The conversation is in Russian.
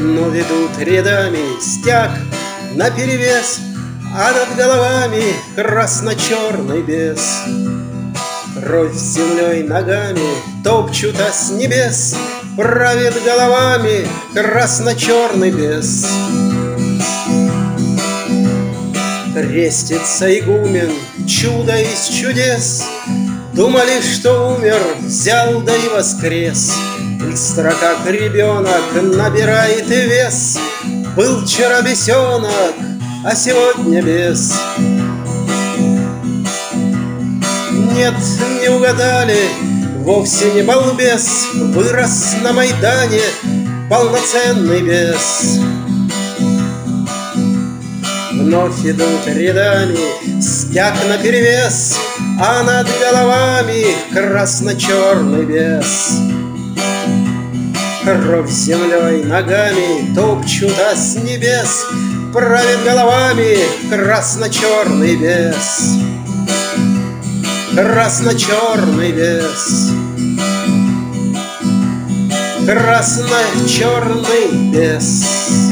но ведут рядами стяг наперевес, а над головами красно-черный бес. Кровь землей ногами топчут, а с небес правит головами красно-черный бес. Крестится игумен, чудо из чудес. Думали, что умер, взял да и воскрес. Быстро, как ребенок, набирает и вес. Был вчера бесенок, а сегодня бес. Нет, не угадали, вовсе не балбес. Вырос на Майдане полноценный бес. Вновь идут рядами стяг наперевес, а над головами красно-черный бес. Кровь землей ногами топчут, а с небес правит головами красно-черный бес. Красно-черный бес. Красно-черный бес.